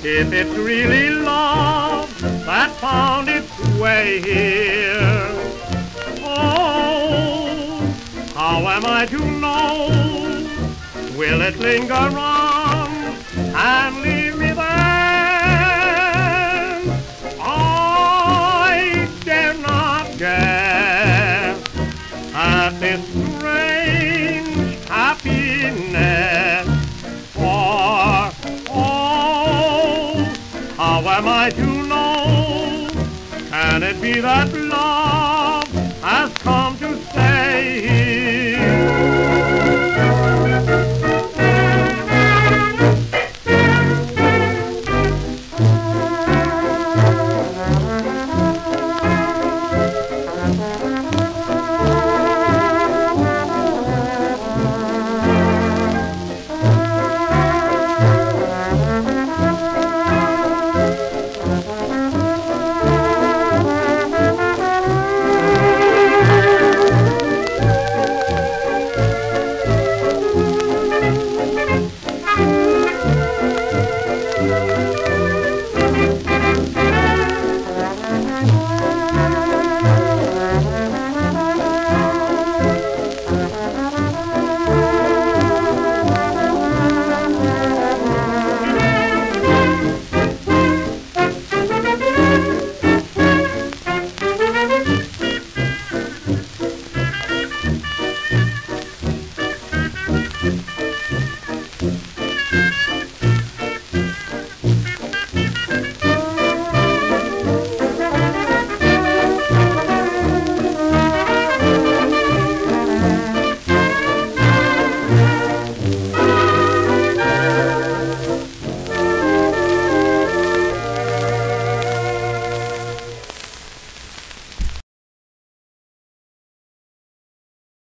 if it's really love that found its way here. Oh, how am I to know? Will it linger on and leave me there? I dare not guess at this strange happiness. For, oh, how am I to know? Can it be that love